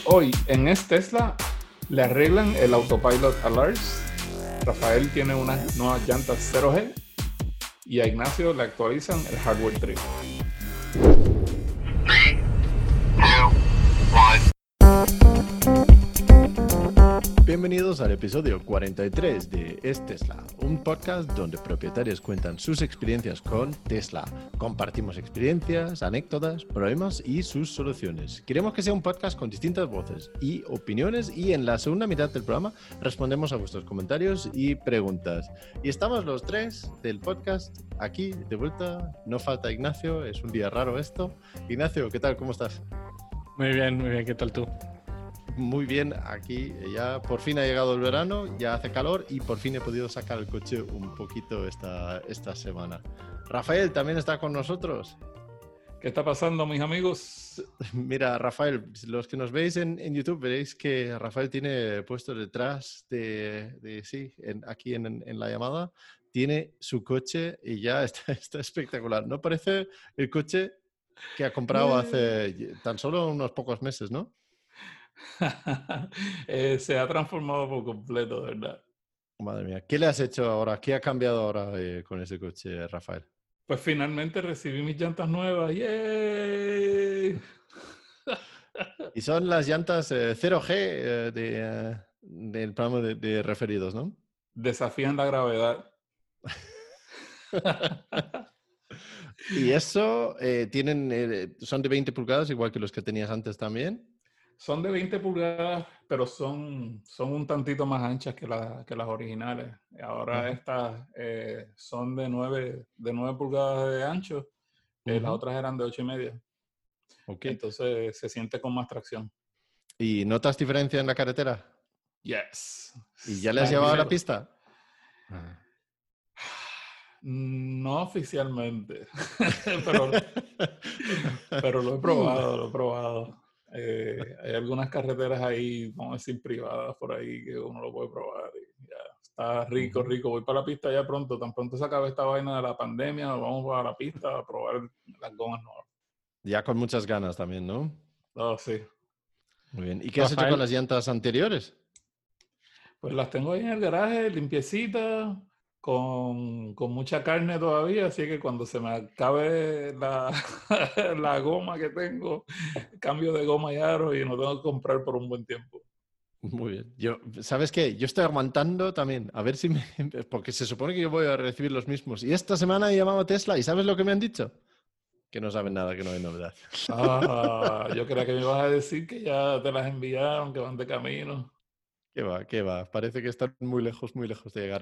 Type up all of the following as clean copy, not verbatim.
Hoy en Tesla le arreglan el Autopilot Alerts. Rafael tiene unas nuevas llantas 0G y a Ignacio le actualizan el hardware trip. 3, 2, 1. Bienvenidos al episodio 43 de Es Tesla, un podcast donde propietarios cuentan sus experiencias con Tesla. Compartimos experiencias, anécdotas, problemas y sus soluciones. Queremos que sea un podcast con distintas voces y opiniones, y en la segunda mitad del programa respondemos a vuestros comentarios y preguntas. Y estamos los tres del podcast aquí de vuelta. No falta Ignacio, es un día raro esto. Ignacio, ¿qué tal? ¿Cómo estás? Muy bien, ¿qué tal tú? Muy bien, aquí ya por fin ha llegado el verano, ya hace calor y por fin he podido sacar el coche un poquito esta semana. Rafael también está con nosotros. ¿Qué está pasando, mis amigos? Mira, Rafael, los que nos veis en YouTube veréis que Rafael tiene puesto detrás aquí en la llamada, tiene su coche y ya está espectacular. ¿No parece el coche que ha comprado hace tan solo unos pocos meses, no? Se ha transformado por completo, de verdad. Madre mía, ¿qué le has hecho ahora? ¿Qué ha cambiado ahora con ese coche, Rafael? Pues finalmente recibí mis llantas nuevas. ¡Yay! Y son las llantas 0G del programa de referidos, ¿no? Desafían la gravedad. Y eso son de 20 pulgadas, igual que los que tenías antes también. Son de 20 pulgadas, pero son un tantito más anchas que las originales. Ahora estas son de 9 pulgadas de ancho. Las otras eran de 8,5. Okay. Entonces se siente con más tracción. ¿Y notas diferencia en la carretera? Yes. ¿Y ya le has llevado a la pista? No oficialmente, pero lo he probado. Hay algunas carreteras ahí, vamos a decir, privadas por ahí que uno lo puede probar. Y ya, está rico. Voy para la pista ya pronto. Tan pronto se acabe esta vaina de la pandemia, nos vamos para la pista a probar las gomas nuevas. Ya con muchas ganas también, ¿no? Oh, sí. Muy bien. ¿Y qué has hecho con las llantas anteriores? Pues las tengo ahí en el garaje, limpiecitas, con mucha carne todavía, así que cuando se me acabe la goma que tengo, cambio de goma y aro y no tengo que comprar por un buen tiempo. Muy bien. ¿Sabes qué? Yo estoy aguantando también, a ver si porque se supone que yo voy a recibir los mismos. Y esta semana he llamado a Tesla y ¿sabes lo que me han dicho? Que no saben nada, que no hay novedad. Yo creía que me ibas a decir que ya te las enviaron, que van de camino. ¿Qué va? Parece que están muy lejos de llegar.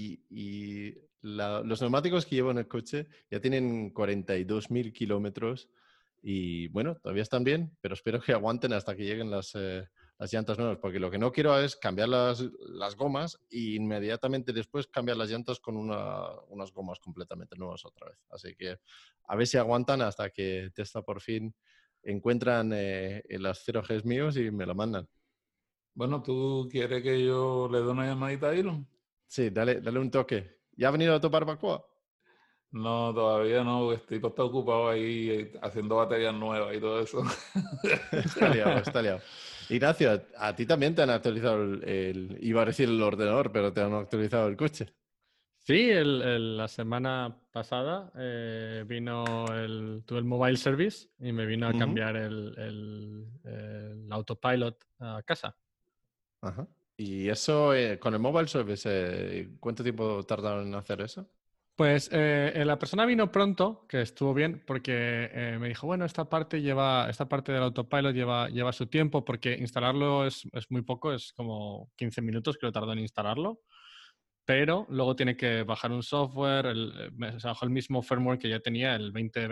Los neumáticos que llevo en el coche ya tienen 42.000 kilómetros y bueno, todavía están bien, pero espero que aguanten hasta que lleguen las llantas nuevas, porque lo que no quiero es cambiar las gomas e inmediatamente después cambiar las llantas con unas gomas completamente nuevas otra vez. Así que a ver si aguantan hasta que Tesla por fin encuentran las 0Gs míos y me lo mandan. Bueno, ¿tú quieres que yo le dé una llamadita a Elon? Sí, dale un toque. ¿Ya ha venido a tu barbacoa? No, todavía no, porque el tipo está ocupado ahí haciendo baterías nuevas y todo eso. Está liado. Ignacio, a ti también te han actualizado iba a decir el ordenador, pero te han actualizado el coche. Sí, la semana pasada tuve el mobile service y me vino a cambiar el autopilot a casa. Ajá. ¿Y eso con el mobile service, cuánto tiempo tardaron en hacer eso? Pues la persona vino pronto, que estuvo bien, porque me dijo, bueno, esta parte del autopilot lleva su tiempo, porque instalarlo es muy poco, es como 15 minutos que lo tardó en instalarlo. Pero luego tiene que bajar un software, se bajó el mismo firmware que ya tenía, el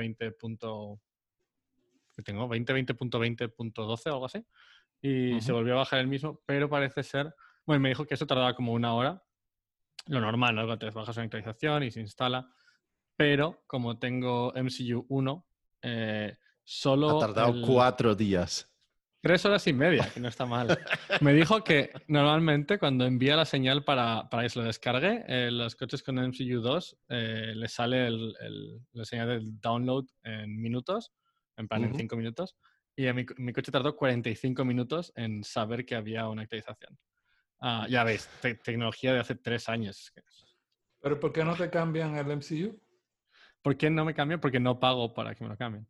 2020.20.12 o algo así, y se volvió a bajar el mismo, pero parece ser, bueno, me dijo que eso tardaba como una hora, lo normal, ¿no? Te bajas una actualización y se instala, pero como tengo MCU 1, solo... Ha tardado 4 días. 3 horas y media, que no está mal. Me dijo que normalmente cuando envía la señal para que se lo descargue, los coches con MCU 2 le sale la señal del download en minutos, en plan en 5 minutos, Y mi coche tardó 45 minutos en saber que había una actualización. Ya veis, tecnología de hace 3 años. ¿Pero por qué no te cambian el MCU? ¿Por qué no me cambian? Porque no pago para que me lo cambien.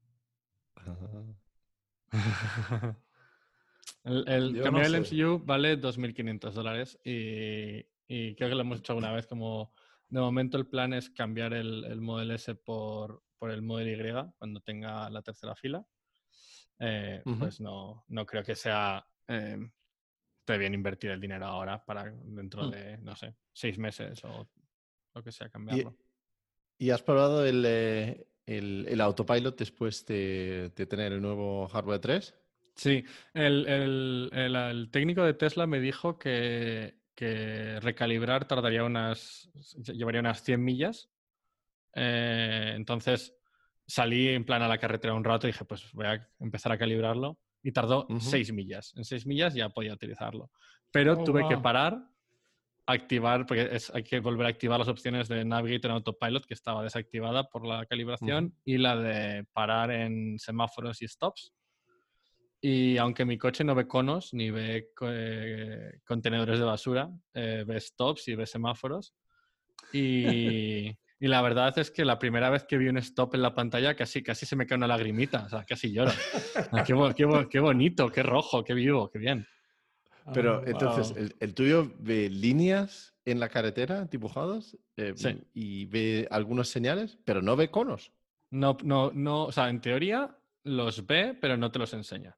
El Yo no cambiar el sé. MCU vale $2.500 y creo que lo hemos hecho alguna vez. Como de momento el plan es cambiar el Model S por el Model Y cuando tenga la tercera fila. Pues no creo que sea esté bien invertir el dinero ahora para dentro de, no sé, 6 meses o lo que sea, cambiarlo. ¿Y has probado el autopilot después de tener el nuevo hardware 3? Sí, el técnico de Tesla me dijo que recalibrar llevaría unas 100 millas. Entonces salí en plan a la carretera un rato y dije, pues voy a empezar a calibrarlo. Y tardó 6 millas. En 6 millas ya podía utilizarlo. Pero tuve que parar, activar, porque hay que volver a activar las opciones de Navigate en Autopilot, que estaba desactivada por la calibración, y la de parar en semáforos y stops. Y aunque mi coche no ve conos ni ve contenedores de basura, ve stops y ve semáforos. Y la verdad es que la primera vez que vi un stop en la pantalla casi se me cae una lagrimita, o sea, casi lloro. Qué bonito, qué rojo, qué vivo, qué bien. Pero entonces, Wow. ¿el tuyo ve líneas en la carretera dibujadas Sí. y ve algunas señales, pero no ve conos? No, o sea, en teoría los ve, pero no te los enseña.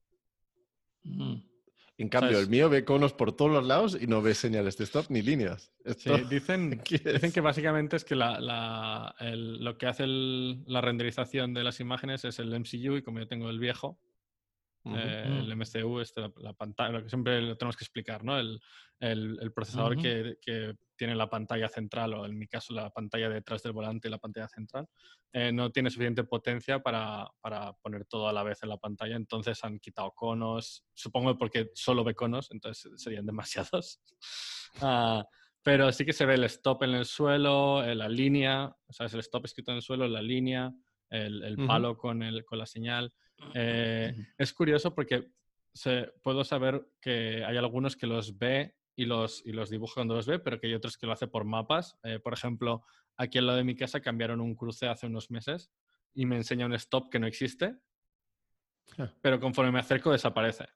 En O sea, cambio, el mío ve conos por todos los lados y no ve señales de stop ni líneas. Esto, sí, dicen que básicamente es que lo que hace la renderización de las imágenes es el MCU, y como yo tengo el viejo, el MCU, la pantalla, lo que siempre lo tenemos que explicar, ¿no? El procesador que tiene la pantalla central, o en mi caso la pantalla detrás del volante y la pantalla central, no tiene suficiente potencia para poner todo a la vez en la pantalla. Entonces han quitado conos, supongo porque solo ve conos, entonces serían demasiados. Pero sí que se ve el stop en el suelo, la línea, o sea, es el stop escrito en el suelo, la línea, el palo con la señal. Es curioso porque puedo saber que hay algunos que los ve y los dibuja cuando los ve, pero que hay otros que lo hace por mapas. Por ejemplo, aquí al lado de mi casa cambiaron un cruce hace unos meses y me enseña un stop que no existe, pero conforme me acerco desaparece.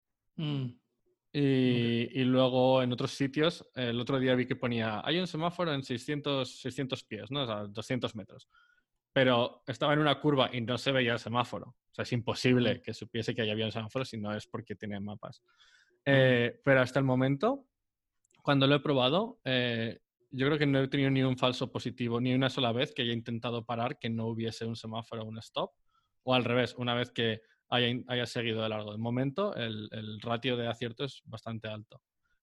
Y luego en otros sitios, el otro día vi que ponía, hay un semáforo en 600 pies, ¿no? O sea, 200 metros. Pero estaba en una curva y no se veía el semáforo. O sea, es imposible que supiese que había un semáforo si no es porque tiene mapas. Pero hasta el momento, cuando lo he probado, yo creo que no he tenido ni un falso positivo, ni una sola vez que haya intentado parar que no hubiese un semáforo o un stop. O al revés, una vez que haya seguido de largo. De momento, el ratio de acierto es bastante alto.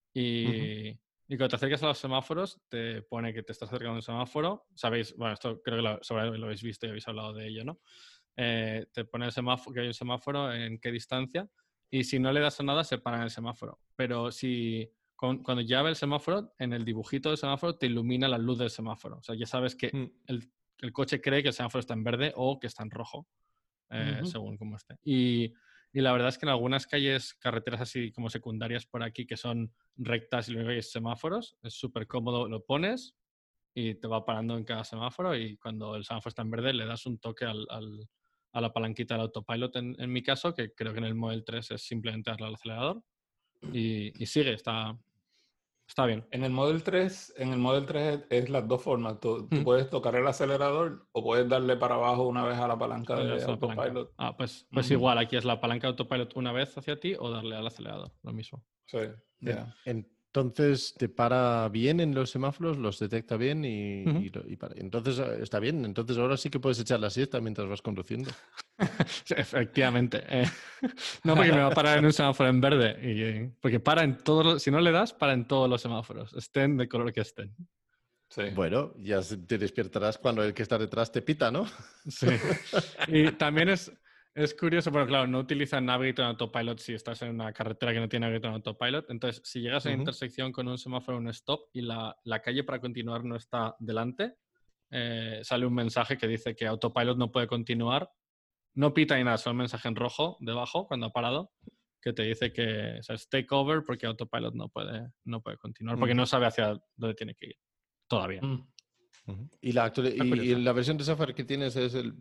Y cuando te acercas a los semáforos, te pone que te estás acercando a un semáforo. Sabéis, bueno, esto creo que lo habéis visto y habéis hablado de ello, ¿no? Te pone que hay un semáforo, en qué distancia, y si no le das a nada, se para en el semáforo. Pero cuando ya ve el semáforo, en el dibujito del semáforo te ilumina la luz del semáforo. O sea, ya sabes que el coche cree que el semáforo está en verde o que está en rojo, según cómo esté. Y la verdad es que en algunas carreteras así como secundarias por aquí, que son rectas y luego hay semáforos, es súper cómodo, lo pones y te va parando en cada semáforo, y cuando el semáforo está en verde le das un toque a la palanquita del autopilot, en mi caso, que creo que en el Model 3 es simplemente darle al acelerador y sigue, está bien. En el Model 3 es las dos formas. Tú puedes tocar el acelerador o puedes darle para abajo una vez a la palanca Le de das a la palanca. autopilot. Pues igual, aquí es la palanca de autopilot una vez hacia ti o darle al acelerador, lo mismo. Sí, ya. Entonces, ¿te para bien en los semáforos? ¿Los detecta bien y para? Entonces, está bien. Entonces, ahora sí que puedes echar la siesta mientras vas conduciendo. Sí, efectivamente. No, porque me va a parar en un semáforo en verde. Porque para en si no le das, para en todos los semáforos, estén de color que estén. Sí. Bueno, ya te despertarás cuando el que está detrás te pita, ¿no? Sí. Y también es curioso, pero claro, no utilizan Navigate en Autopilot si estás en una carretera que no tiene Navigate en Autopilot. Entonces, si llegas a la intersección con un semáforo, un stop, y la calle para continuar no está delante, sale un mensaje que dice que Autopilot no puede continuar no pita ni nada, solo un mensaje en rojo debajo cuando ha parado que te dice que, o sea, es take over porque Autopilot no puede continuar porque no sabe hacia dónde tiene que ir todavía. Y la, y curioso. la versión de software que tienes es el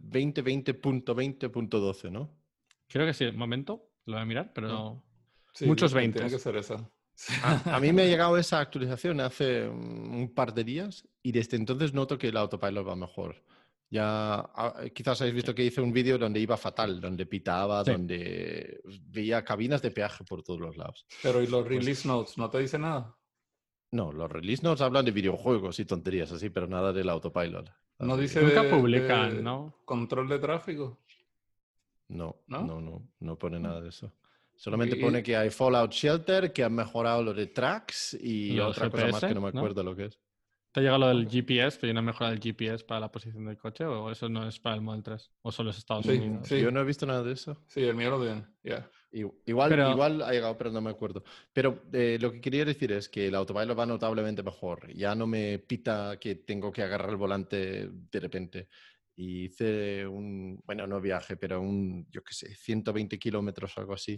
2020.20.12, ¿no? Creo que sí, un momento, lo voy a mirar, pero Sí, muchos tiene 20. que ser esa. A mí me ha llegado esa actualización hace un par de días y desde entonces noto que el Autopilot va mejor. Ya quizás habéis visto que hice un vídeo donde iba fatal, donde pitaba, Sí. donde veía cabinas de peaje por todos los lados. Pero ¿y los release notes no te dice nada? No, los release notes hablan de videojuegos y tonterías así, pero nada del Autopilot. ¿No Así dice que Nunca de publican, ¿no? control de tráfico? no ¿No? pone nada de eso. Solamente Y- pone que hay Fallout Shelter, que han mejorado lo de tracks y Lo del otra cosa más GPS, que no me ¿no? acuerdo lo que es. ¿Te ha llegado lo del GPS, pero hay una mejora del GPS para la posición del coche o eso no es para el Model 3? ¿O solo es Estados Sí, Unidos? sí. Yo no he visto nada de eso. Sí, el mío lo tiene. Ya. Igual, Pero- igual ha llegado, pero no me acuerdo. Pero lo que quería decir es que el Autopilot va notablemente mejor. Ya no me pita que tengo que agarrar el volante de repente. Y hice bueno, no viaje, pero yo qué sé, 120 kilómetros o algo así.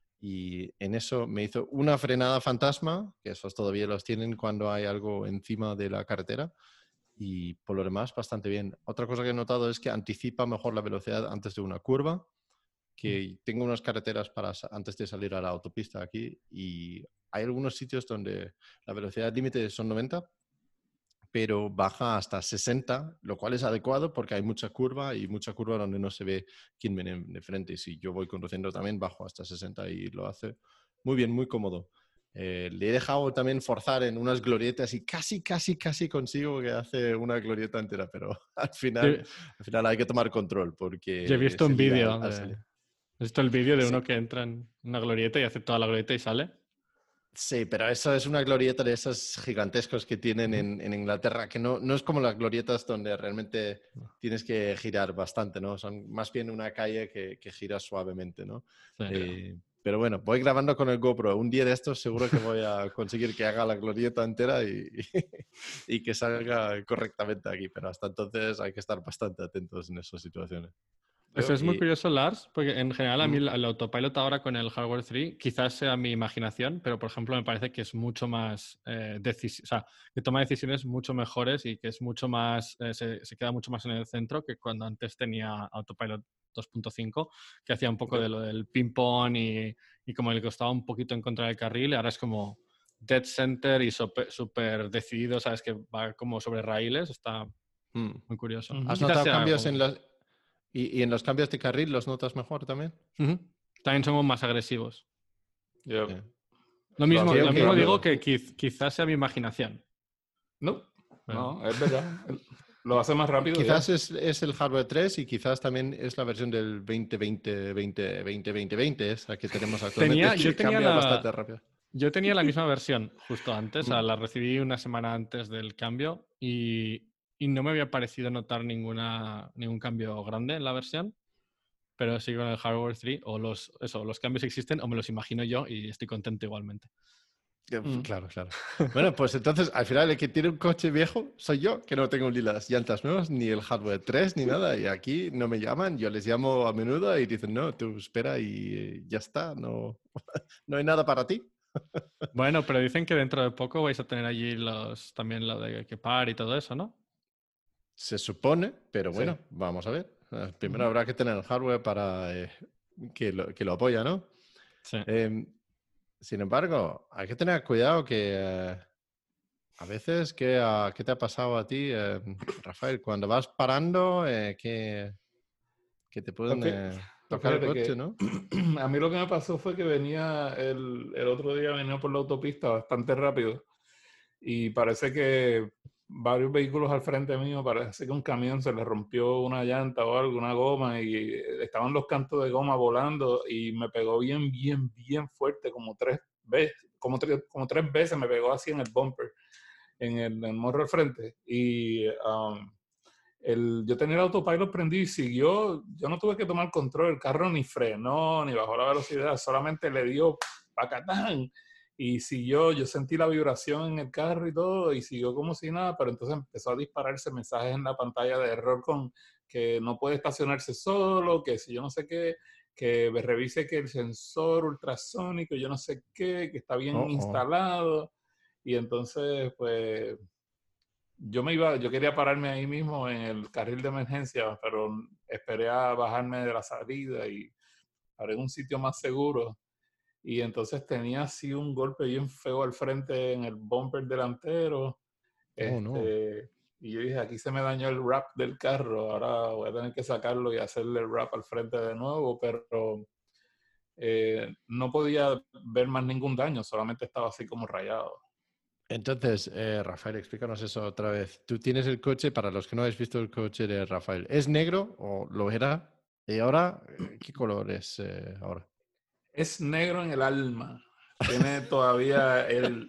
Y en eso me hizo una frenada fantasma, que esos todavía los tienen cuando hay algo encima de la carretera. Y por lo demás, bastante bien. Otra cosa que he notado es que anticipa mejor la velocidad antes de una curva, que tengo unas carreteras antes de salir a la autopista aquí y hay algunos sitios donde la velocidad límite son 90, pero baja hasta 60, lo cual es adecuado porque hay mucha curva donde no se ve quién viene de frente. Y si yo voy conduciendo también, bajo hasta 60 y lo hace muy bien, muy cómodo. Le he dejado también forzar en unas glorietas y casi consigo que hace una glorieta entera, pero al final hay que tomar control porque Yo he visto se un lía vídeo al salir. ¿Has visto el vídeo de Sí. uno que entra en una glorieta y hace toda la glorieta y sale? Sí, pero eso es una glorieta de esas gigantescos que tienen en Inglaterra, que no es como las glorietas donde realmente tienes que girar bastante, ¿no? Son más bien una calle que gira suavemente, ¿no? Sí. Pero bueno, voy grabando con el GoPro. Un día de estos seguro que voy a conseguir que haga la glorieta entera y que salga correctamente aquí, pero hasta entonces hay que estar bastante atentos en esas situaciones. Eso es muy Y- curioso, Lars, porque en general a mí el autopilot ahora con el hardware 3 quizás sea mi imaginación, pero por ejemplo me parece que es mucho más o sea, que toma decisiones mucho mejores y que es mucho más, se queda mucho más en el centro que cuando antes tenía autopilot 2.5, que hacía un poco de lo del ping-pong y como le costaba un poquito encontrar el carril, y ahora es como dead center y súper decidido, ¿sabes? Que va como sobre raíles, está muy curioso. ¿Has Quizás notado sea cambios algo. en los... Y en los cambios de carril los notas mejor también? Ujú. También somos más agresivos. Yep. Sí. Lo mismo, Creo lo que- mismo digo que quizás sea mi imaginación. No, Bueno. no, es verdad. Lo hace más rápido. Quizás ya. es el hardware 3 y quizás también es la versión del 2020, esa que tenemos actualmente, que cambia bastante rápido. Yo tenía la misma versión justo antes, o sea, Mm. la recibí una semana antes del cambio y no me había parecido notar ningún cambio grande en la versión, pero sí con el hardware 3 o los cambios existen o me los imagino yo y estoy contento igualmente. Claro. Bueno, pues entonces al final el que tiene un coche viejo soy yo, que no tengo ni las llantas nuevas, ni el hardware 3, ni nada. Y aquí no me llaman, yo les llamo a menudo y dicen, no, tú espera y ya está, no, no hay nada para ti. Bueno, pero dicen que dentro de poco vais a tener allí también lo de equipar y todo eso, ¿no? Se supone, pero Sí. bueno, vamos a ver. Primero habrá que tener el hardware para que lo apoya, ¿no? Sí. Sin embargo, hay que tener cuidado que a veces, ¿qué te ha pasado a ti, Rafael? Cuando vas parando, que te pueden Pues tocar el fíjate coche, que ¿no? a mí lo que me pasó fue que venía el otro día, venía por la autopista bastante rápido y parece que varios vehículos al frente mío, parece que un camión se le rompió una llanta o algo, una goma y estaban los cantos de goma volando y me pegó bien fuerte, como tres veces, como tres veces me pegó así en el bumper, en el morro al frente y yo tenía el autopilot prendido y siguió, yo no tuve que tomar control, el carro ni frenó, ni bajó la velocidad, solamente le dio pacatán y siguió, yo sentí la vibración en el carro y todo y siguió como si nada, pero entonces empezó a dispararse mensajes en la pantalla de error con que no puede estacionarse solo, que si yo no sé qué, que me revise que el sensor ultrasónico, yo no sé qué, que está bien instalado. Y entonces, pues, yo quería pararme ahí mismo en el carril de emergencia, pero esperé a bajarme de la salida y paré en un sitio más seguro. Y entonces tenía así un golpe bien feo al frente en el bumper delantero. No. Y yo dije, aquí se me dañó el wrap del carro, ahora voy a tener que sacarlo y hacerle el wrap al frente de nuevo, pero no podía ver más ningún daño, solamente estaba así como rayado. Entonces, Rafael, explícanos eso otra vez. Tú tienes el coche, para los que no habéis visto el coche de Rafael, ¿es negro o lo era? Y ahora, ¿qué color es ahora? Es negro en el alma. Tiene todavía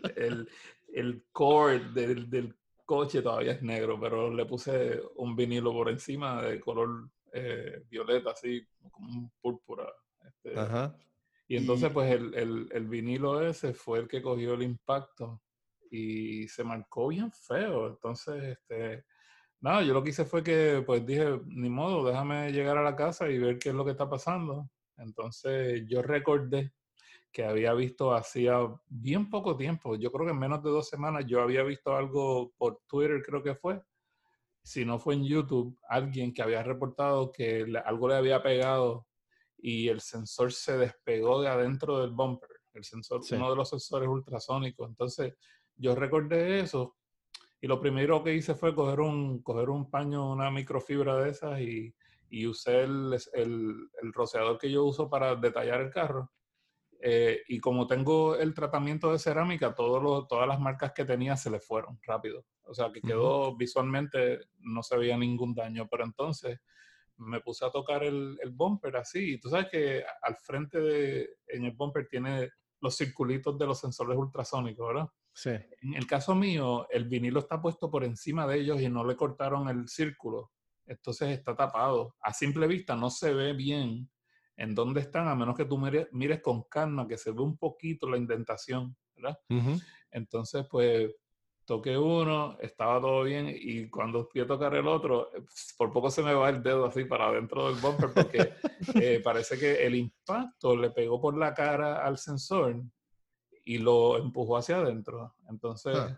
el core del coche todavía es negro, pero le puse un vinilo por encima de color violeta, así como un púrpura. Ajá. Y entonces, pues el vinilo ese fue el que cogió el impacto y se marcó bien feo. Entonces, nada, yo lo que hice fue que, pues dije, ni modo, déjame llegar a la casa y ver qué es lo que está pasando. Entonces, yo recordé que había visto hacía bien poco tiempo, yo creo que en menos de 2 semanas, yo había visto algo por Twitter, creo que fue, si no fue en YouTube, alguien que había reportado que algo le había pegado y el sensor se despegó de adentro del bumper, el sensor, Sí. uno de los sensores ultrasónicos. Entonces, yo recordé eso y lo primero que hice fue coger un paño, una microfibra de esas y usé el rociador que yo uso para detallar el carro. Y como tengo el tratamiento de cerámica, todas las marcas que tenía se le fueron rápido. O sea, que quedó visualmente, no se veía ningún daño. Pero entonces me puse a tocar el bumper así. Y tú sabes que al frente en el bumper tiene los circulitos de los sensores ultrasónicos, ¿verdad? Sí. En el caso mío, el vinilo está puesto por encima de ellos y no le cortaron el círculo. Entonces está tapado. A simple vista no se ve bien en dónde están, a menos que tú mires con calma, que se ve un poquito la indentación, ¿verdad? Entonces, pues, toqué uno, estaba todo bien, y cuando fui a tocar el otro, por poco se me va el dedo así para adentro del bumper, porque parece que el impacto le pegó por la cara al sensor y lo empujó hacia adentro. Entonces,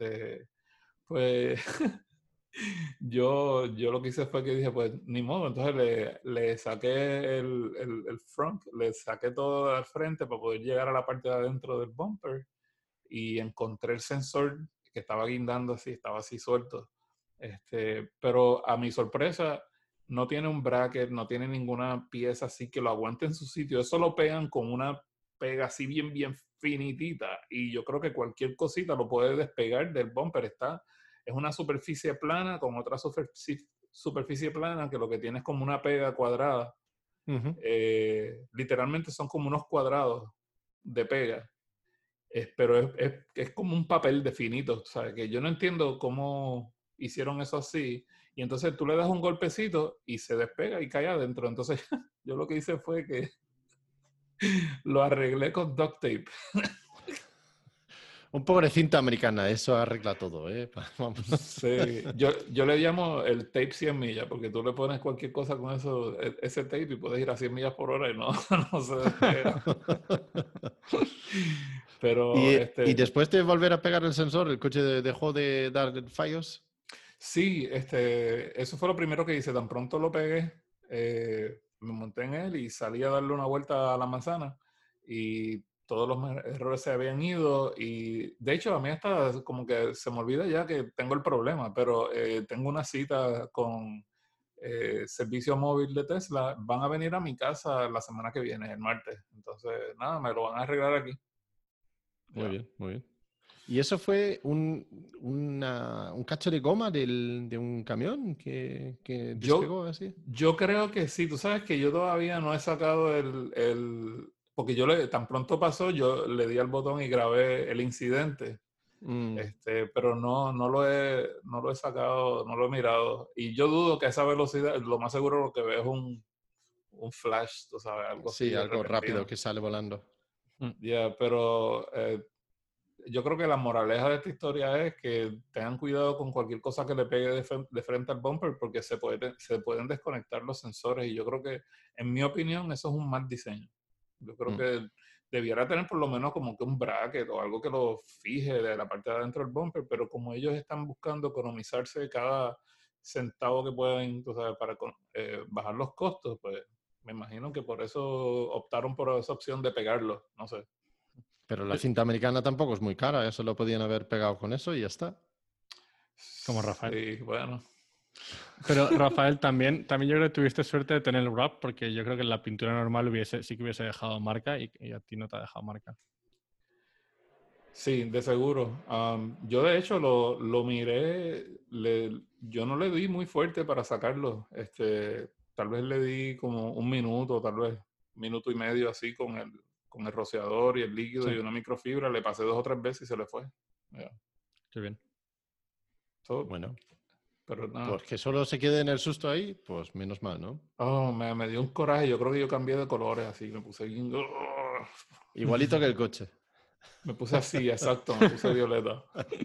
pues yo lo que hice fue que dije, pues ni modo, entonces le saqué el front, le saqué todo al frente para poder llegar a la parte de adentro del bumper y encontré el sensor que estaba guindando así, estaba así suelto. Pero a mi sorpresa, no tiene un bracket, no tiene ninguna pieza así que lo aguante en su sitio. Eso lo pegan con una pega así bien, bien finitita. Y yo creo que cualquier cosita lo puede despegar del bumper. Es una superficie plana con otra superficie plana que lo que tiene es como una pega cuadrada. Literalmente son como unos cuadrados de pega. Pero es como un papel de finito, ¿sabes? Que yo no entiendo cómo hicieron eso así. Y entonces tú le das un golpecito y se despega y cae adentro. Entonces yo lo que hice fue que lo arreglé con duct tape. Un poco de cinta americana, eso arregla todo, ¿eh? Vamos. Sí, yo le llamo el tape 100 millas, porque tú le pones cualquier cosa con eso, ese tape, y puedes ir a 100 millas por hora y no, no se despega. Pero ¿Y después de volver a pegar el sensor, el coche dejó de dar fallos? sí, eso fue lo primero que hice. Tan pronto lo pegué, me monté en él y salí a darle una vuelta a la manzana y todos los errores se habían ido. Y de hecho, a mí hasta como que se me olvida ya que tengo el problema, pero tengo una cita con servicio móvil de Tesla. Van a venir a mi casa la semana que viene, el martes. Entonces, nada, me lo van a arreglar aquí. Muy Ya. bien, muy bien. ¿Y eso fue un cacho de goma de un camión que despegó así? Yo creo que sí. Tú sabes que yo todavía no he sacado porque tan pronto pasó, yo le di al botón y grabé el incidente. Pero no lo he sacado, no lo he mirado. Y yo dudo que a esa velocidad, lo más seguro lo que veo es un flash, tú sabes, algo Sí, así algo rápido repentino. que sale volando. Ya, pero yo creo que la moraleja de esta historia es que tengan cuidado con cualquier cosa que le pegue de frente al bumper, porque se pueden desconectar los sensores, y yo creo que, en mi opinión, eso es un mal diseño. Yo creo que debiera tener por lo menos como que un bracket o algo que lo fije de la parte de adentro del bumper, pero como ellos están buscando economizarse cada centavo que pueden, tú sabes, para bajar los costos, pues me imagino que por eso optaron por esa opción de pegarlo, no sé. Pero la cinta americana tampoco es muy cara, eso lo podían haber pegado con eso y ya está. Como Rafael. Sí, bueno. Pero Rafael, también yo creo que tuviste suerte de tener el wrap, porque yo creo que en la pintura normal sí que hubiese dejado marca y a ti no te ha dejado marca. Sí, de seguro. Yo de hecho lo miré, yo no le di muy fuerte para sacarlo. Tal vez le di como un minuto, tal vez minuto y medio así con el rociador y el líquido Sí. y una microfibra. Le pasé 2 o 3 veces y se le fue. Yeah. Qué bien. Bueno, Pero nada. pues que solo se quede en el susto ahí, pues menos mal, ¿no? Oh, me dio un coraje. Yo creo que yo cambié de colores así. Me puse bien. Igualito que el coche. Me puse así, exacto. Me puse violeta.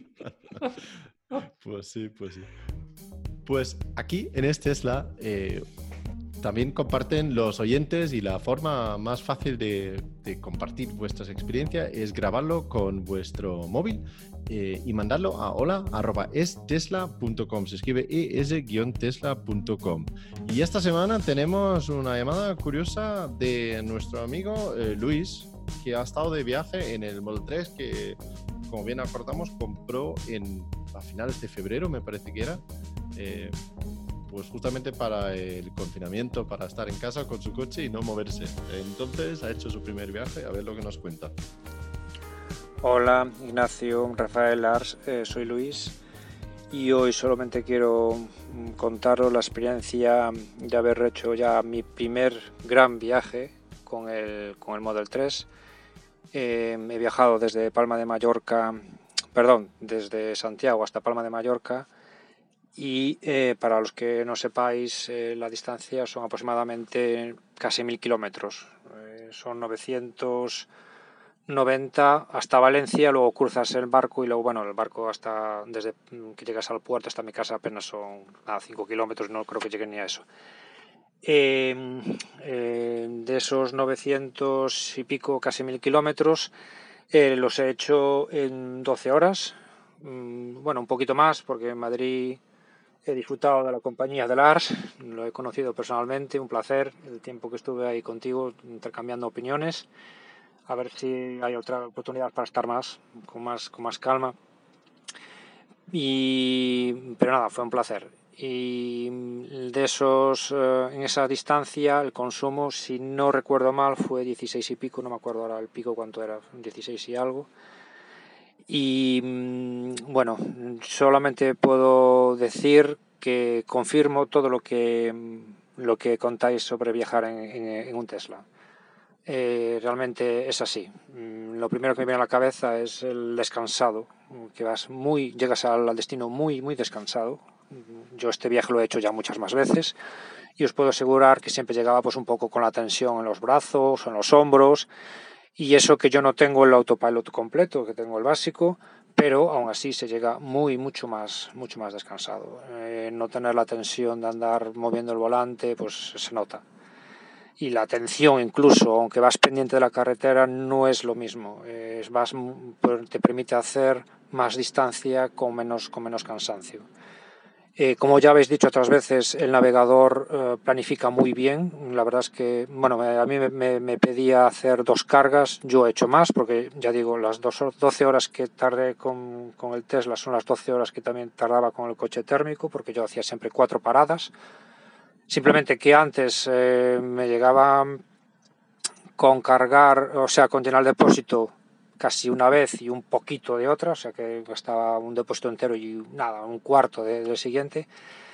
Pues sí, pues sí. Pues aquí en este Tesla también comparten los oyentes, y la forma más fácil de compartir vuestras experiencias es grabarlo con vuestro móvil y mandarlo a hola@estesla.com. Se escribe es-tesla.com. Y esta semana tenemos una llamada curiosa de nuestro amigo Luis, que ha estado de viaje en el Model 3 que, como bien acordamos, compró a finales de febrero, me parece que era. Pues justamente para el confinamiento, para estar en casa con su coche y no moverse. Entonces ha hecho su primer viaje, a ver lo que nos cuenta. Hola Ignacio, Rafael, Lars, soy Luis y hoy solamente quiero contaros la experiencia de haber hecho ya mi primer gran viaje con el Model 3. He viajado desde desde Santiago hasta Palma de Mallorca. Y para los que no sepáis, la distancia son aproximadamente casi 1000 kilómetros. Son 990 hasta Valencia, luego cruzas el barco y luego, bueno, el barco desde que llegas al puerto hasta mi casa apenas son 5 kilómetros, no creo que llegue ni a eso. De esos 900 y pico, casi 1000 kilómetros, los he hecho en 12 horas. Bueno, un poquito más porque en Madrid he disfrutado de la compañía de Lars, lo he conocido personalmente, un placer el tiempo que estuve ahí contigo intercambiando opiniones, a ver si hay otra oportunidad para estar con más calma. Pero nada, fue un placer. Y de esos, en esa distancia, el consumo, si no recuerdo mal, fue 16 y pico, no me acuerdo ahora el pico cuánto era, 16 y algo. Y bueno, solamente puedo decir que confirmo todo lo que contáis sobre viajar en un Tesla. Realmente es así. Lo primero que me viene a la cabeza es el descansado, que llegas al destino muy descansado. Yo este viaje lo he hecho ya muchas más veces y os puedo asegurar que siempre llegaba pues un poco con la tensión en los brazos o en los hombros. Y eso que yo no tengo el autopilot completo, que tengo el básico, pero aún así se llega mucho más descansado. No tener la tensión de andar moviendo el volante, pues se nota. Y la atención incluso, aunque vas pendiente de la carretera, no es lo mismo. Te permite hacer más distancia con menos cansancio. Como ya habéis dicho otras veces, el navegador planifica muy bien. La verdad es que, bueno, a mí me pedía hacer 2 cargas. Yo he hecho más porque, ya digo, las 12 horas que tardé con el Tesla son las 12 horas que también tardaba con el coche térmico, porque yo hacía siempre 4 paradas. Simplemente que antes me llegaba con cargar, o sea, con llenar el depósito casi una vez y un poquito de otra, o sea que gastaba un depósito entero y nada, un cuarto del siguiente.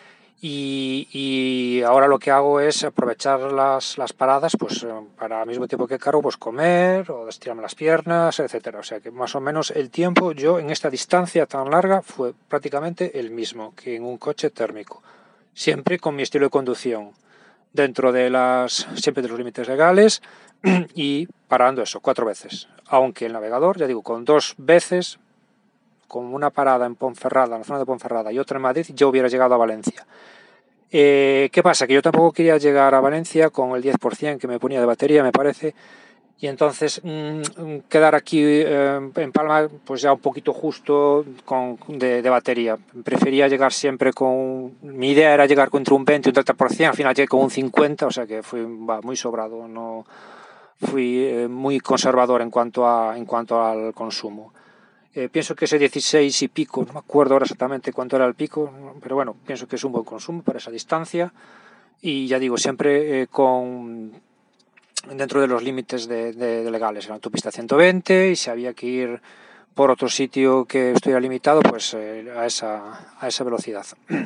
Y ahora lo que hago es aprovechar las paradas pues para al mismo tiempo que cargo pues comer o estirarme las piernas, etcétera. O sea que más o menos el tiempo yo en esta distancia tan larga fue prácticamente el mismo que en un coche térmico, siempre con mi estilo de conducción, dentro de siempre de los límites legales, y parando eso 4 veces. Aunque el navegador, ya digo, con 2 veces, con una parada en Ponferrada, en la zona de Ponferrada y otra en Madrid, yo hubiera llegado a Valencia. ¿Qué pasa? Que yo tampoco quería llegar a Valencia con el 10% que me ponía de batería, me parece, y entonces quedar aquí en Palma pues ya un poquito justo de batería. Prefería llegar siempre con... Mi idea era llegar contra un 20 o un 30%, al final llegué con un 50%, o sea que fui muy sobrado, no fui muy conservador en cuanto al consumo. Pienso que ese 16 y pico, no me acuerdo ahora exactamente cuánto era el pico, pero bueno, pienso que es un buen consumo para esa distancia y ya digo, siempre dentro de los límites de legales. En la autopista 120 y si había que ir por otro sitio que estuviera limitado, pues a esa velocidad.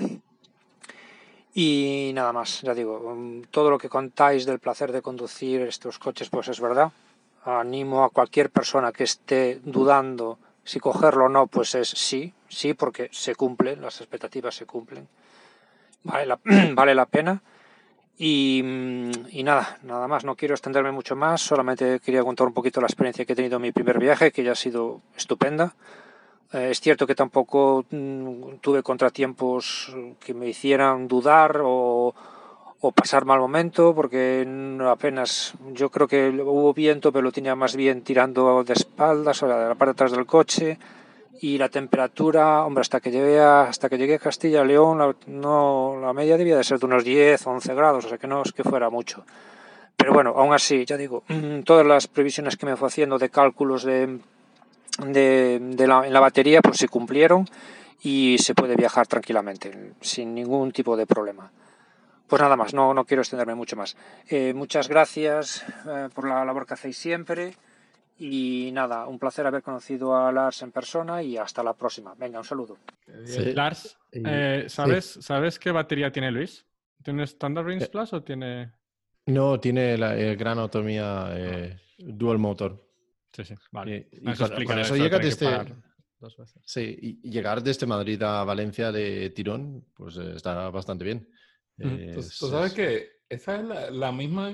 Y nada más, ya digo, todo lo que contáis del placer de conducir estos coches, pues es verdad. Animo a cualquier persona que esté dudando si cogerlo o no, pues es sí, porque se cumplen, las expectativas se cumplen. Vale la pena. Y nada más, no quiero extenderme mucho más, solamente quería contar un poquito la experiencia que he tenido en mi primer viaje, que ya ha sido estupenda. Es cierto que tampoco tuve contratiempos que me hicieran dudar o pasar mal momento, porque apenas, yo creo que hubo viento, pero lo tenía más bien tirando de espaldas, o de la parte de atrás del coche, y la temperatura, hombre, hasta que llegué a Castilla y León, la media debía de ser de unos 10 o 11 grados, o sea que no es que fuera mucho. Pero bueno, aún así, ya digo, todas las previsiones que me fue haciendo de cálculos en la batería, pues se cumplieron y se puede viajar tranquilamente, sin ningún tipo de problema. Pues nada más, no quiero extenderme mucho más. Muchas gracias por la labor que hacéis siempre y nada, un placer haber conocido a Lars en persona y hasta la próxima. Venga, un saludo. Sí. Lars, ¿sabes qué batería tiene Luis? ¿Tiene Standard Range Plus o tiene...? No, tiene la gran autonomía dual motor. Sí, vale. Y con eso llega desde... Dos veces. Sí, y llegar desde Madrid a Valencia de tirón, pues está bastante bien. Tú sabes que esa es la misma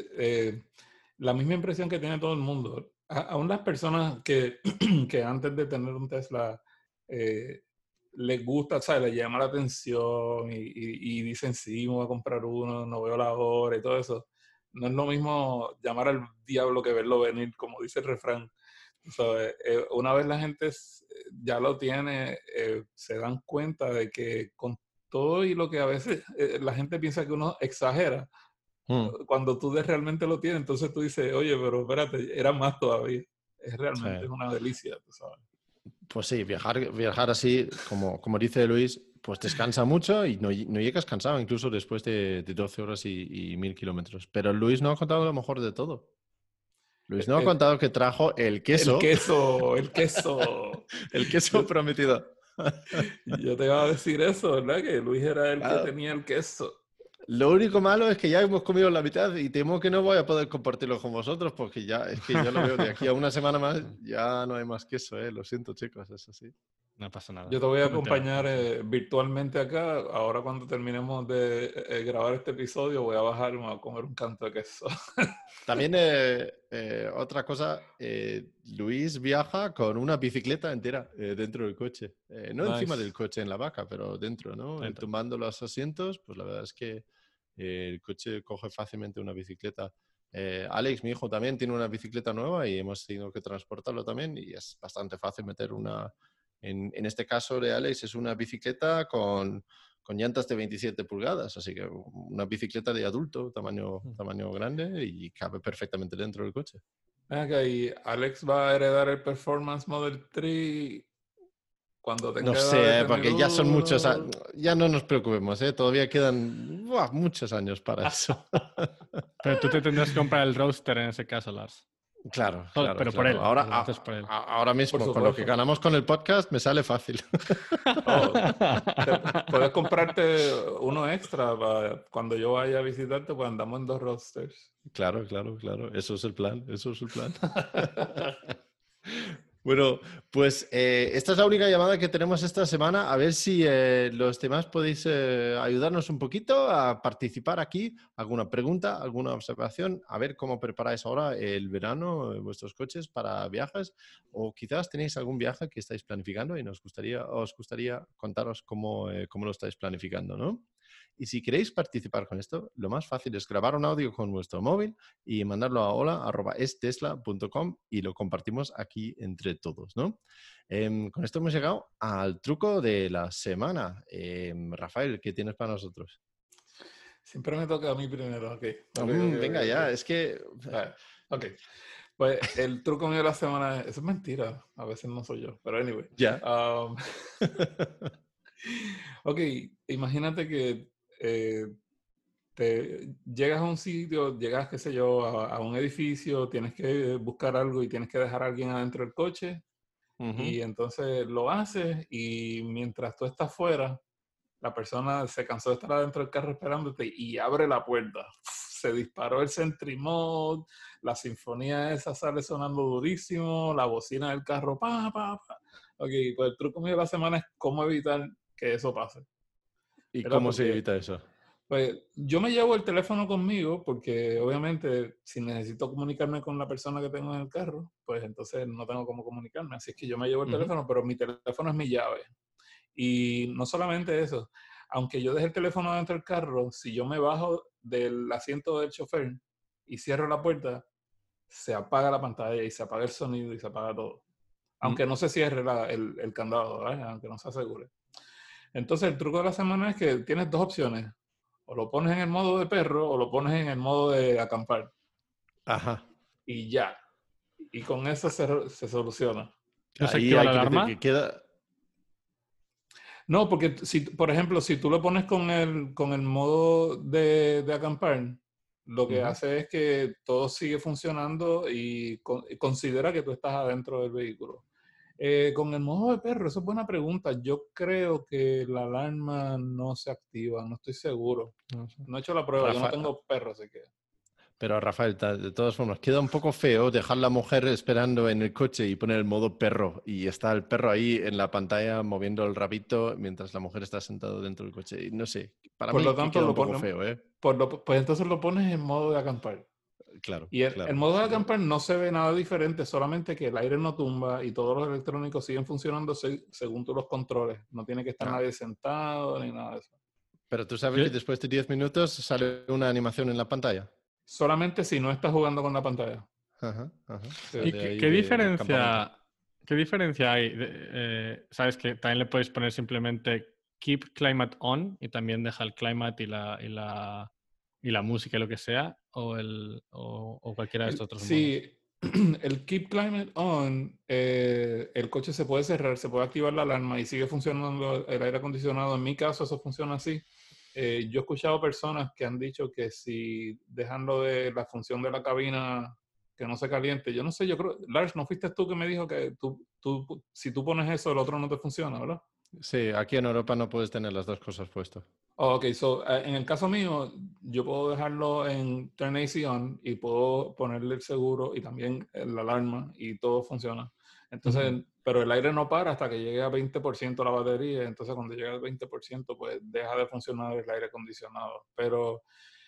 impresión que tiene todo el mundo. Aún las personas que antes de tener un Tesla les gusta, ¿sabes? Les llama la atención y dicen, sí, me voy a comprar uno, no veo la hora y todo eso. No es lo mismo llamar al diablo que verlo venir, como dice el refrán. ¿Sabes? Una vez la gente ya lo tiene, se dan cuenta de que con todo y lo que a veces la gente piensa que uno exagera, cuando tú realmente lo tienes, entonces tú dices, oye, pero espérate, era más todavía. Es realmente una delicia, tú sabes. Pues sí, viajar así, como dice Luis, pues descansa mucho y no llegas cansado, incluso después de 12 horas y 1000 kilómetros. Pero Luis no ha contado lo mejor de todo. Luis no ha contado que trajo el queso. El queso. El queso prometido. Yo te iba a decir eso, ¿verdad? Que Luis era el que tenía el queso. Lo único malo es que ya hemos comido la mitad y temo que no voy a poder compartirlo con vosotros porque es que yo lo veo de aquí a una semana más, ya no hay más queso, Lo siento, chicos, eso sí. No pasa nada. Yo te voy a acompañar virtualmente acá. Ahora cuando terminemos de grabar este episodio voy a bajar y me voy a comer un canto de queso. También otra cosa, Luis viaja con una bicicleta entera dentro del coche. No Nice. Encima del coche en la vaca, pero dentro, ¿no? Tumbando los asientos, pues la verdad es que el coche coge fácilmente una bicicleta. Alex, mi hijo, también tiene una bicicleta nueva y hemos tenido que transportarlo también y es bastante fácil meter una... En este caso de Alex es una bicicleta con llantas de 27 pulgadas, así que una bicicleta de adulto, tamaño grande y cabe perfectamente dentro del coche. Venga, y Alex va a heredar el Performance Model 3 cuando tenga No sé, porque ya son muchos años. Ya no nos preocupemos, todavía quedan muchos años para eso. Pero tú te tendrás que comprar el Roadster en ese caso, Lars. Claro. Pero por él. Ahora mismo, con lo que ganamos con el podcast, me sale fácil. Puedes comprarte uno extra para cuando yo vaya a visitarte, pues andamos en 2 Roadsters. Claro. Eso es el plan. Bueno, pues esta es la única llamada que tenemos esta semana. A ver si los demás podéis ayudarnos un poquito a participar aquí. ¿Alguna pregunta, alguna observación? A ver cómo preparáis ahora el verano en vuestros coches para viajes. O quizás tenéis algún viaje que estáis planificando y os gustaría contaros cómo lo estáis planificando, ¿no? Y si queréis participar con esto, lo más fácil es grabar un audio con vuestro móvil y mandarlo a hola@estesla.com y lo compartimos aquí entre todos, ¿no? Con esto hemos llegado al truco de la semana. Rafael, ¿qué tienes para nosotros? Siempre me toca a mí primero. Ok. Venga, ya, es que... Vale, ok. Pues el truco mío de la semana, eso es mentira. A veces no soy yo, pero anyway. Ya. Ok, imagínate que te llegas a un sitio, llegas, qué sé yo, a un edificio, tienes que buscar algo y tienes que dejar a alguien adentro del coche. Y entonces lo haces y mientras tú estás fuera, la persona se cansó de estar adentro del carro esperándote y abre la puerta. Se disparó el Sentry Mode, la sinfonía esa sale sonando durísimo, la bocina del carro, pa, pa, pa. Ok, pues el truco mío de la semana es cómo evitar que eso pase. ¿Y ¿Verdad? cómo se Porque, evita eso? pues, yo me llevo el teléfono conmigo porque obviamente si necesito comunicarme con la persona que tengo en el carro, pues entonces no tengo cómo comunicarme. Así es que yo me llevo el teléfono, pero mi teléfono es mi llave. Y no solamente eso, aunque yo deje el teléfono dentro del carro, si yo me bajo del asiento del chofer y cierro la puerta, se apaga la pantalla y se apaga el sonido y se apaga todo. Aunque no se cierre el candado, ¿verdad? Aunque no se asegure. Entonces el truco de la semana es que tienes dos opciones. O lo pones en el modo de perro o lo pones en el modo de acampar. Ajá. Y ya. Y con eso se soluciona. ¿No se Ahí activa hay la que decir alarma? que queda... No, porque si, por ejemplo, si tú lo pones con el modo de acampar, lo que hace es que todo sigue funcionando y considera que tú estás adentro del vehículo. Con el modo de perro, esa es buena pregunta. Yo creo que la alarma no se activa, no estoy seguro. No sé. No he hecho la prueba, yo no tengo perro, así que... Pero Rafael, de todas formas, queda un poco feo dejar la mujer esperando en el coche y poner el modo perro y está el perro ahí en la pantalla moviendo el rabito mientras la mujer está sentada dentro del coche. Y no sé, para Por mí lo tanto, queda un poco feo, ¿eh? pues entonces lo pones en modo de acampar. Claro, Y el claro. modo de acampar no se ve nada diferente, solamente que el aire no tumba y todos los electrónicos siguen funcionando según tú los controles. No tiene que estar Ah, nadie sentado ni nada de eso. pero tú sabes Yo- que después de 10 minutos sale una animación en la pantalla. Solamente si no estás jugando con la pantalla. Ajá, ajá. Sí. ¿Y Sale ahí qué de campamento. diferencia hay? Sabes que también le puedes poner simplemente keep climate on y también deja el climate y la música y lo que sea, o cualquiera de estos otros modos. Sí, el Keep Climate On, el coche se puede cerrar, se puede activar la alarma y sigue funcionando el aire acondicionado. En mi caso eso funciona así. Yo he escuchado personas que han dicho que si dejando de la función de la cabina que no se caliente, yo no sé, yo creo, Lars, ¿no fuiste tú que me dijo que si tú pones eso, el otro no te funciona, ¿verdad? Sí, aquí en Europa no puedes tener las dos cosas puestas. Oh, ok, so, en el caso mío, yo puedo dejarlo en Turn AC On y puedo ponerle el seguro y también la alarma y todo funciona. Entonces, pero el aire no para hasta que llegue a 20% la batería. Entonces, cuando llega al 20%, pues deja de funcionar el aire acondicionado. Pero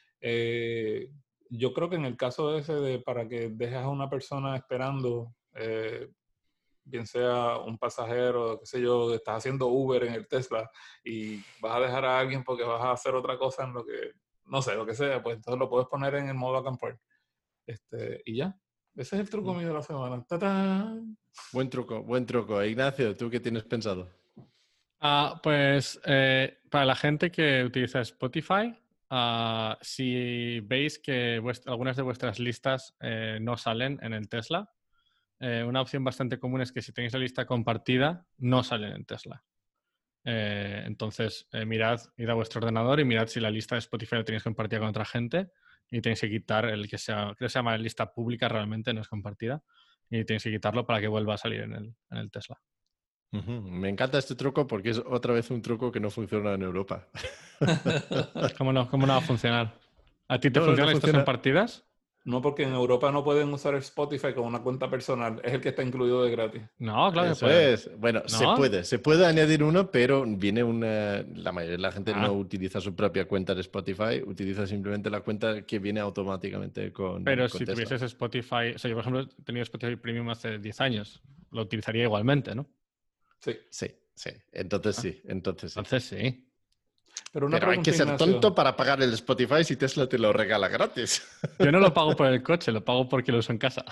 yo creo que en el caso ese de para que dejes a una persona esperando, bien sea un pasajero, qué sé yo, estás haciendo Uber en el Tesla y vas a dejar a alguien porque vas a hacer otra cosa en lo que, no sé, lo que sea, pues entonces lo puedes poner en el modo acampar. Y ya, ese es el truco mío de la semana. ¡Tatán! Buen truco, buen truco. Ignacio, ¿tú qué tienes pensado? Pues para la gente que utiliza Spotify, si veis que algunas de vuestras listas no salen en el Tesla, una opción bastante común es que si tenéis la lista compartida, no salen en Tesla. Entonces, id a vuestro ordenador y mirad si la lista de Spotify la tenéis compartida con otra gente y tenéis que quitar el que sea, creo que se llama lista pública, realmente no es compartida, y tenéis que quitarlo para que vuelva a salir en el Tesla. Me encanta este truco porque es otra vez un truco que no funciona en Europa. ¿Cómo no va a funcionar? ¿A ti te No funcionan las listas funciona. compartidas? No, porque en Europa no pueden usar Spotify con una cuenta personal. Es el que está incluido de gratis. No, claro que Eso puede. es. Bueno, ¿No? se puede añadir uno, pero viene la mayoría de la gente no Ah. utiliza su propia cuenta de Spotify, utiliza simplemente la cuenta que viene automáticamente con Pero con si Tesla. tuvieses Spotify, o sea, yo por ejemplo he tenido Spotify Premium hace 10 años, lo utilizaría igualmente, ¿no? Sí. Sí. Entonces Ah. sí, entonces sí. Entonces sí. Pero una Pero hay que pregunta, ser Ignacio. tonto para pagar el Spotify si Tesla te lo regala gratis. Yo no lo pago por el coche, lo pago porque lo uso en casa.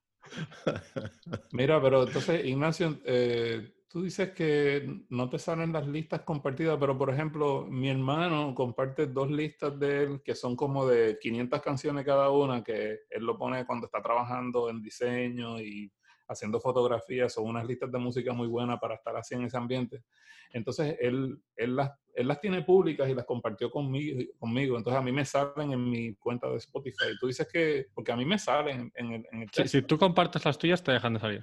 Mira, pero entonces, Ignacio, tú dices que no te salen las listas compartidas, pero por ejemplo, mi hermano comparte 2 listas de él que son como de 500 canciones cada una, que él lo pone cuando está trabajando en diseño y haciendo fotografías. Son unas listas de música muy buenas para estar así en ese ambiente. Entonces, él las tiene públicas y las compartió conmigo. Entonces, a mí me salen en mi cuenta de Spotify. Tú dices que, porque a mí me salen en el Si Tesla. tú compartes las tuyas, te dejan de salir.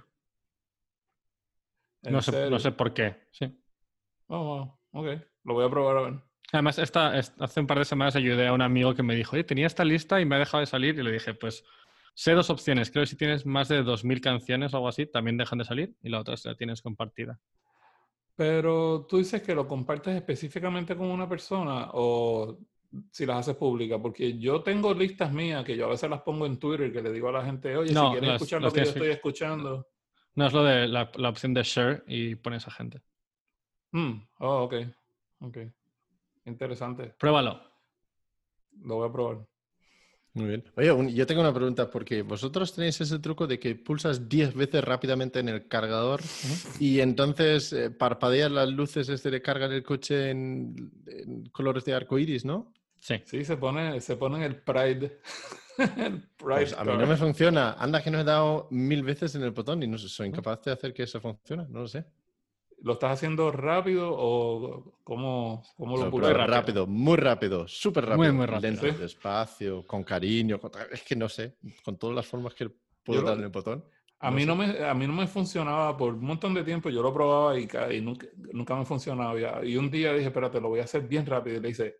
¿En No serio? sé por qué. Sí. Oh, wow. Ok. Lo voy a probar a ver. Además, hace un par de semanas ayudé a un amigo que me dijo, oye, tenía esta lista y me ha dejado de salir. Y le dije, pues, sé 2 opciones. Creo que si tienes más de 2000 canciones o algo así, también dejan de salir. Y la otra si la tienes compartida. Pero tú dices que lo compartes específicamente con una persona o si las haces públicas, porque yo tengo listas mías que yo a veces las pongo en Twitter, que le digo a la gente, oye, si No, quieren escuchar lo las que yo tienes estoy escuchando. No, es lo de la opción de share y pones a gente. Oh, ok. Ok. Interesante. Pruébalo. Lo voy a probar. Muy bien. Oye, yo tengo una pregunta, porque vosotros tenéis ese truco de que pulsas 10 veces rápidamente en el cargador y entonces parpadean las luces de carga del coche en colores de arco iris, ¿no? Sí. Sí, se pone en el Pride. El Pride Pues a mí no Car. me funciona. Anda que no he dado 1000 veces en el botón y no sé, soy incapaz de hacer que eso funcione. No lo sé. ¿Lo estás haciendo rápido o cómo lo No, pulsas? pero rápido. rápido, muy rápido, súper Muy, rápido. muy rápido. Lento, Sí. despacio, con cariño. Es que no sé, con todas las formas que puedo Yo dar en el botón. A mí no me funcionaba por un montón de tiempo. Yo lo probaba y nunca me funcionaba. Y un día dije, espérate, lo voy a hacer bien rápido. Y le hice,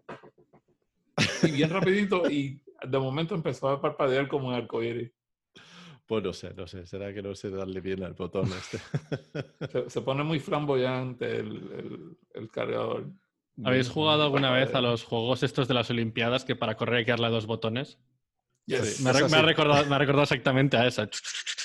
y bien rapidito. Y de momento empezó a parpadear como un arcoíris. Pues no sé. Será que no sé darle bien al botón este. Se pone muy flamboyante el cargador. ¿Habéis jugado alguna vez a Parpadea. los juegos estos de las Olimpiadas que para correr hay que darle a 2 botones? Yes. Sí. Me ha es así. recordado exactamente a esa.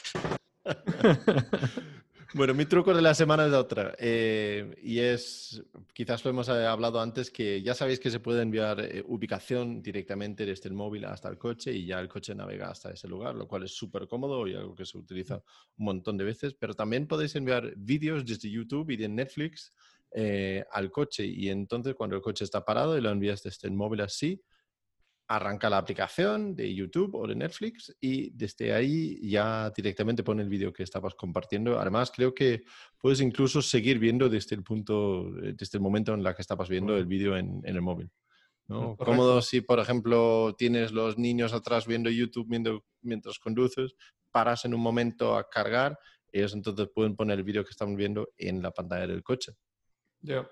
Bueno, mi truco de la semana es otra. Y es, quizás lo hemos hablado antes, que ya sabéis que se puede enviar ubicación directamente desde el móvil hasta el coche y ya el coche navega hasta ese lugar, lo cual es súper cómodo y algo que se utiliza un montón de veces. Pero también podéis enviar vídeos desde YouTube y de Netflix al coche. Y entonces cuando el coche está parado y lo envías desde el móvil así, arranca la aplicación de YouTube o de Netflix y desde ahí ya directamente pone el vídeo que estabas compartiendo. Además, creo que puedes incluso seguir viendo desde el momento en el que estabas viendo el vídeo en el móvil, ¿no? Correcto. Cómodo si, por ejemplo, tienes los niños atrás viendo YouTube mientras conduces, paras en un momento a cargar, ellos entonces pueden poner el vídeo que están viendo en la pantalla del coche. Yeah.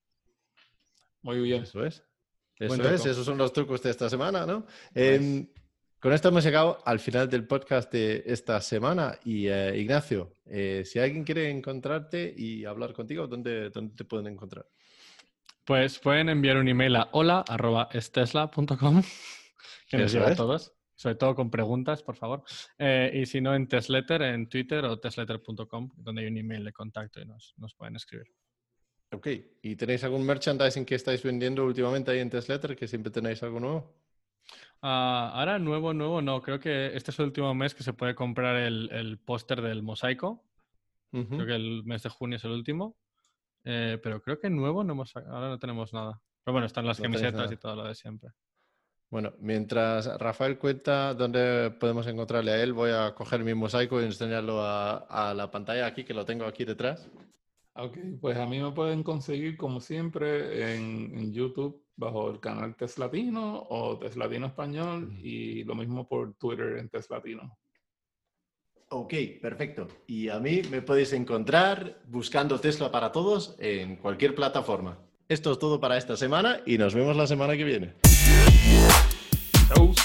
Muy bien. Eso es. Buen truco. Esos son los trucos de esta semana, ¿no? Nice. Con esto hemos llegado al final del podcast de esta semana. Y Ignacio, si alguien quiere encontrarte y hablar contigo, ¿dónde te pueden encontrar? Pues pueden enviar un email a hola@estesla.com, que nos Eso lleva a es. todos, sobre todo con preguntas, por favor. Y si no, en Tesletter, en Twitter o tesletter.com, donde hay un email de contacto y nos pueden escribir. Ok. ¿Y tenéis algún merchandising que estáis vendiendo últimamente ahí en Tesletter? Que siempre tenéis algo nuevo. Ahora nuevo no. Creo que este es el último mes que se puede comprar el póster del mosaico. Ujú. Creo que el mes de junio es el último. Pero creo que nuevo ahora no tenemos nada. Pero bueno, están las No tenéis camisetas nada. y todo lo de siempre. Bueno, mientras Rafael cuenta dónde podemos encontrarle a él, voy a coger mi mosaico y enseñarlo a la pantalla aquí, que lo tengo aquí detrás. Ok, pues a mí me pueden conseguir como siempre en YouTube bajo el canal Teslatino o Teslatino Español y lo mismo por Twitter en Teslatino. Ok, perfecto. Y a mí me podéis encontrar buscando Tesla para todos en cualquier plataforma. Esto es todo para esta semana y nos vemos la semana que viene. Chau.